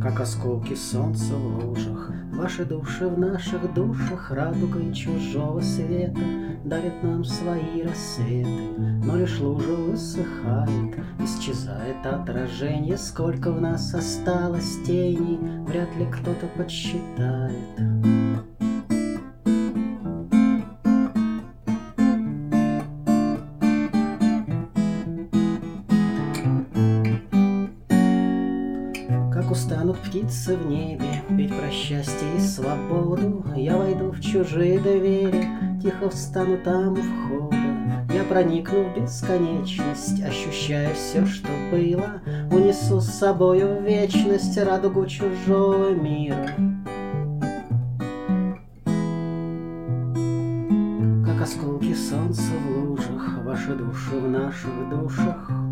Как осколки солнца в лужах, ваши души в наших душах радугой чужого света дарят нам свои рассветы. Но лишь лужа высыхает, исчезает отражение. Сколько в нас осталось теней, вряд ли кто-то подсчитает. Как устанут птицы в небе петь про счастье и свободу, я войду в чужие двери, тихо встану там у входа. Я проникну в бесконечность, ощущая все, что было, унесу с собою в вечность радугу чужого мира. Как осколки солнца в лужах, ваши души в наших душах.